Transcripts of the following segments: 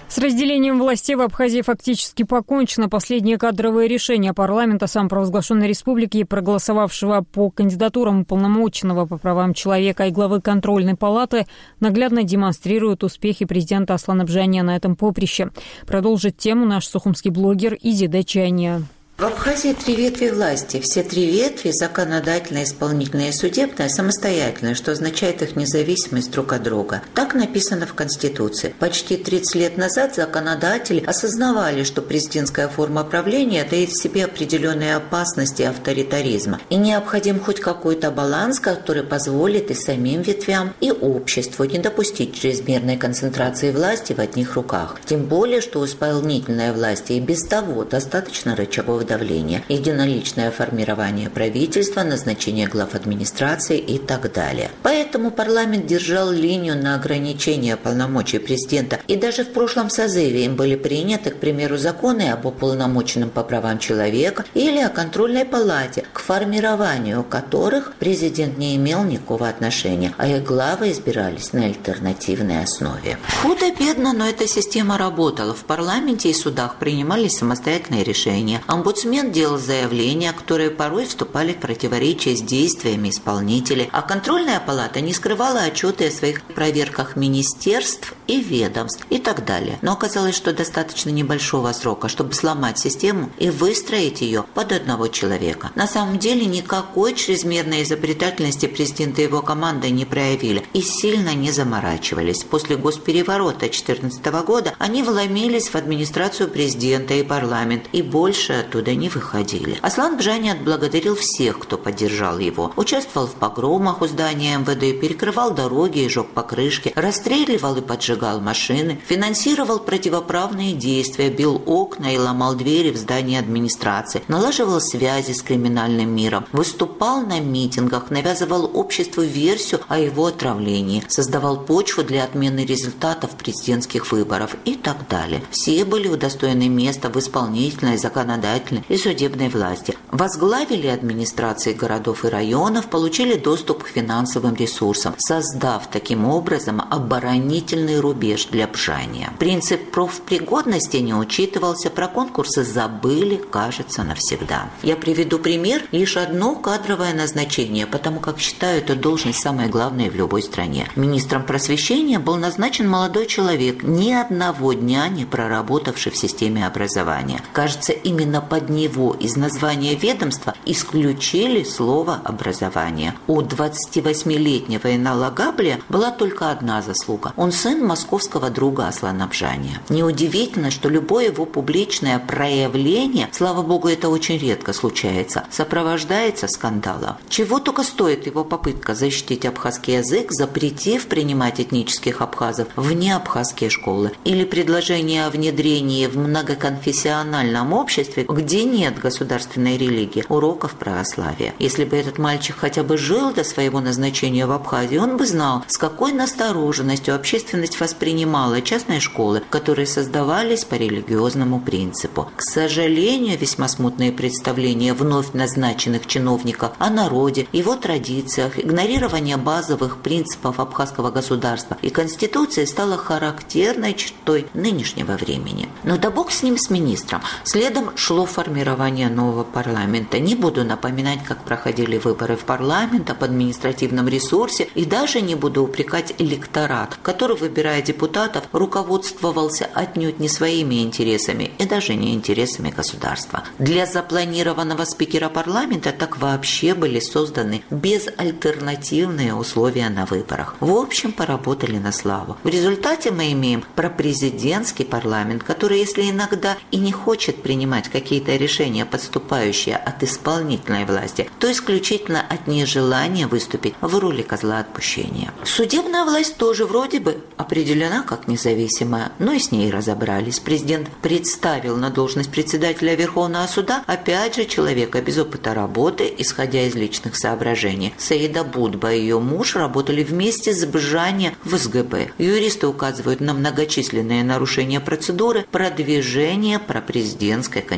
С разделением властей в Абхазии фактически покончено. Последнее кадровое решение парламента самопровозглашенной республики, проголосовавшего по кандидатурам уполномоченного по правам человека и главы контрольной палаты, наглядно демонстрирует успехи президента Аслана Бжания на этом поприще. Продолжит тему наш сухумский блогер Изида Чайния. В Абхазии 3 ветви власти. Все 3 ветви – законодательная, исполнительная и судебная – самостоятельные, что означает их независимость друг от друга. Так написано в Конституции. Почти 30 лет назад законодатели осознавали, что президентская форма правления таит в себе определенные опасности авторитаризма. И необходим хоть какой-то баланс, который позволит и самим ветвям, и обществу не допустить чрезмерной концентрации власти в одних руках. Тем более, что у исполнительной власти и без того достаточно рычагов давления, единоличное формирование правительства, назначение глав администрации и так далее. Поэтому парламент держал линию на ограничение полномочий президента, и даже в прошлом созыве им были приняты, к примеру, законы об уполномоченном по правам человека или о контрольной палате, к формированию которых президент не имел никакого отношения, а их главы избирались на альтернативной основе. Худо-бедно, но эта система работала. В парламенте и судах принимались самостоятельные решения. Омбудсмен делал заявления, которые порой вступали в противоречие с действиями исполнителей, а контрольная палата не скрывала отчеты о своих проверках министерств и ведомств и так далее. Но оказалось, что достаточно небольшого срока, чтобы сломать систему и выстроить ее под одного человека. На самом деле никакой чрезмерной изобретательности президент и его команда не проявили и сильно не заморачивались. После госпереворота 2014 года они вломились в администрацию президента и парламент и больше оттуда не выходили. Аслан Бжания отблагодарил всех, кто поддержал его. Участвовал в погромах у здания МВД, перекрывал дороги и жег покрышки, расстреливал и поджигал машины, финансировал противоправные действия, бил окна и ломал двери в здании администрации, налаживал связи с криминальным миром, выступал на митингах, навязывал обществу версию о его отравлении, создавал почву для отмены результатов президентских выборов и так далее. Все были удостоены места в исполнительной, законодательной и судебной власти. Возглавили администрации городов и районов, получили доступ к финансовым ресурсам, создав таким образом оборонительный рубеж для Бжания. Принцип профпригодности не учитывался, про конкурсы забыли, кажется, навсегда. Я приведу пример: лишь одно кадровое назначение, потому как считаю эту должность самой главной в любой стране. Министром просвещения был назначен молодой человек, ни одного дня не проработавший в системе образования. Кажется, именно под него из названия ведомства исключили слово «образование». У 28-летнего Инала Габлия была только одна заслуга. Он сын московского друга Аслана Бжания. Неудивительно, что любое его публичное проявление, слава богу, это очень редко случается, сопровождается скандалом. Чего только стоит его попытка защитить абхазский язык, запретив принимать этнических абхазов в неабхазские школы, или предложение о внедрении в многоконфессиональном обществе, где нет государственной религии, уроков православия. Если бы этот мальчик хотя бы жил до своего назначения в Абхазии, он бы знал, с какой настороженностью общественность воспринимала частные школы, которые создавались по религиозному принципу. К сожалению, весьма смутные представления вновь назначенных чиновников о народе, его традициях, игнорирование базовых принципов абхазского государства и Конституции стало характерной чертой нынешнего времени. Но да бог с ним, с министром. Следом шло формирование нового парламента. Не буду напоминать, как проходили выборы в парламент, об административном ресурсе, и даже не буду упрекать электорат, который, выбирая депутатов, руководствовался отнюдь не своими интересами и даже не интересами государства. Для запланированного спикера парламента так вообще были созданы безальтернативные условия на выборах. В общем, поработали на славу. В результате мы имеем пропрезидентский парламент, который, если иногда и не хочет принимать какие-то решения, подступающие от исполнительной власти, то исключительно от нежелания выступить в роли козла отпущения. Судебная власть тоже вроде бы определена как независимая, но и с ней разобрались. Президент представил на должность председателя Верховного суда опять же человека без опыта работы, исходя из личных соображений. Саида Будба и ее муж работали вместе с Бжания в СГБ. Юристы указывают на многочисленные нарушения процедуры продвижения пропрезидентской кандидатуры.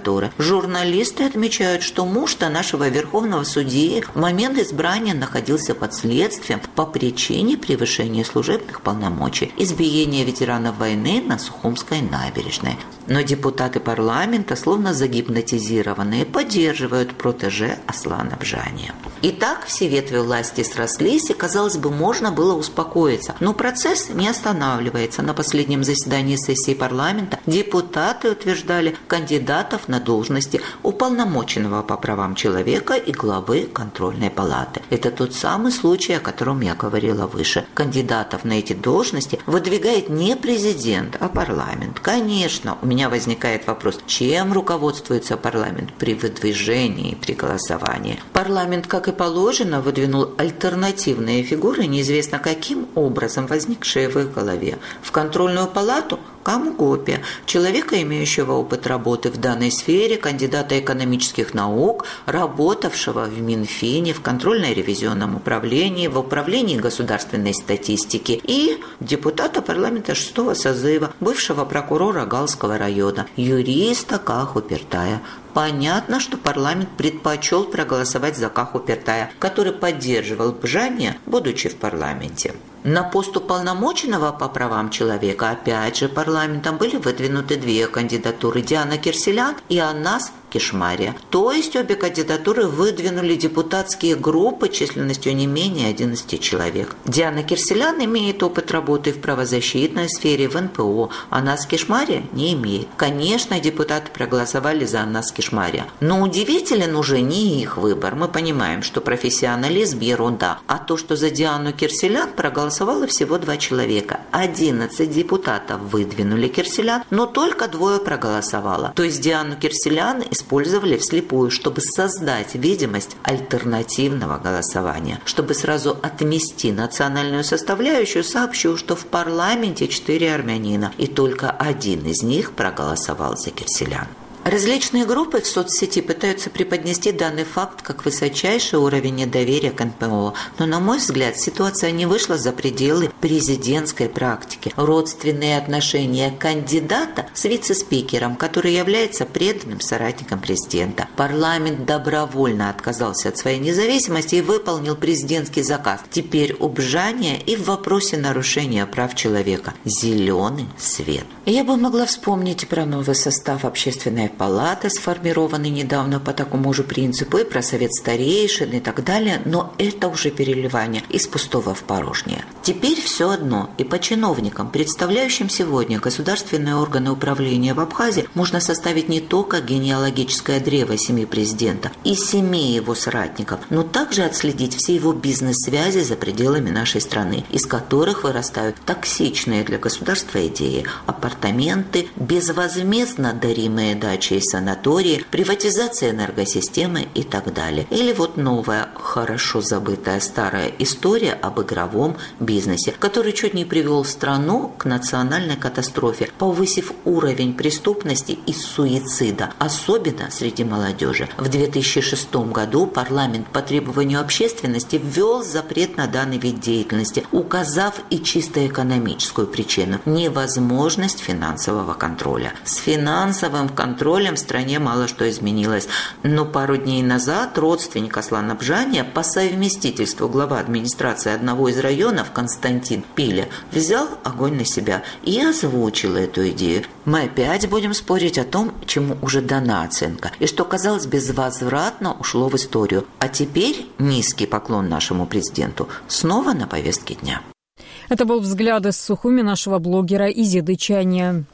кандидатуры. Журналисты отмечают, что муж-то нашего верховного судьи в момент избрания находился под следствием по причине превышения служебных полномочий, избиения ветеранов войны на Сухумской набережной. Но депутаты парламента, словно загипнотизированные, поддерживают протеже Аслана Бжания. Итак, все ветви власти срослись, и, казалось бы, можно было успокоиться. Но процесс не останавливается. На последнем заседании сессии парламента депутаты утверждали кандидатов на должности уполномоченного по правам человека и главы контрольной палаты. Это тот самый случай, о котором я говорила выше. Кандидатов на эти должности выдвигает не президент, а парламент. Конечно, у меня возникает вопрос, чем руководствуется парламент при выдвижении, при голосовании. Парламент, как и положено, выдвинул альтернативные фигуры, неизвестно каким образом возникшие в их голове. В контрольную палату Каму Гопи, человека, имеющего опыт работы в данной сфере, кандидата экономических наук, работавшего в Минфине, в контрольно-ревизионном управлении, в управлении государственной статистики, и депутата парламента 6-го созыва, бывшего прокурора Галского района, юриста Каху Пертая. Понятно, что парламент предпочел проголосовать за Каху Пертая, который поддерживал Бжания, будучи в парламенте. На пост уполномоченного по правам человека опять же парламентом были выдвинуты две кандидатуры – Диана Кирселян и Анас Кишмария. То есть обе кандидатуры выдвинули депутатские группы численностью не менее 11 человек. Диана Кирселян имеет опыт работы в правозащитной сфере, в НПО, Анас Кишмария не имеет. Конечно, депутаты проголосовали за Анас Кишмария, но удивителен уже не их выбор. Мы понимаем, что профессионализм – ерунда, а то, что за Диану Кирселян проголосовало всего 2 человека. 11 депутатов выдвинули Кирселян, но только 2 проголосовало. То есть Диану Кирселян использовали вслепую, чтобы создать видимость альтернативного голосования. Чтобы сразу отмести национальную составляющую, сообщу, что в парламенте 4 армянина, и только 1 из них проголосовал за Кирселян. Различные группы в соцсети пытаются преподнести данный факт как высочайший уровень недоверия к НПО. Но, на мой взгляд, ситуация не вышла за пределы президентской практики. Родственные отношения кандидата с вице-спикером, который является преданным соратником президента. Парламент добровольно отказался от своей независимости и выполнил президентский заказ. Теперь у Бжания и в вопросе нарушения прав человека зеленый свет. Я бы могла вспомнить про новый состав общественной палаты, сформированный недавно по такому же принципу, и про совет старейшин и так далее, но это уже переливание из пустого в порожнее. Теперь все одно, и по чиновникам, представляющим сегодня государственные органы управления в Абхазии, можно составить не только генеалогическое древо семьи президента и семей его соратников, но также отследить все его бизнес-связи за пределами нашей страны, из которых вырастают токсичные для государства идеи, апартаменты, безвозмездно даримые дачи и санатории, приватизация энергосистемы и так далее. Или вот новая, хорошо забытая старая история об игровом бизнесе, который чуть не привел страну к национальной катастрофе, повысив уровень преступности и суицида, особенно среди молодежи. В 2006 году парламент по требованию общественности ввел запрет на данный вид деятельности, указав и чисто экономическую причину – невозможность финансового контроля. С финансовым контролем в стране мало что изменилось, но пару дней назад родственник Аслана Бжания, по совместительству глава администрации одного из районов, Константин Пиля, взял огонь на себя и озвучил эту идею. Мы опять будем спорить о том, чему уже дана оценка, и что, казалось, безвозвратно ушло в историю. А теперь низкий поклон нашему президенту снова на повестке дня. Это был взгляд из Сухуми нашего блогера Изиды Чания.